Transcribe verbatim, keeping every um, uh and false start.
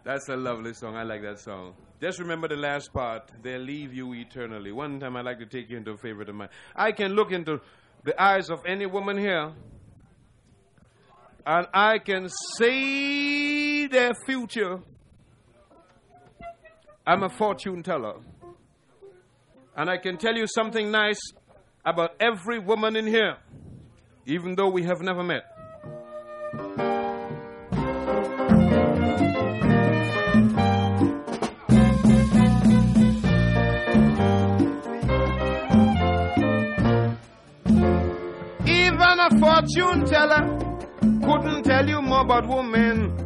That's a lovely song. I like that song. Just remember the last part. They'll leave you eternally. One time I'd like to take you into a favorite of mine. I can look into the eyes of any woman here, and I can see their future. I'm a fortune teller. And I can tell you something nice about every woman in here, even though we have never met. Even a fortune teller couldn't tell you more about women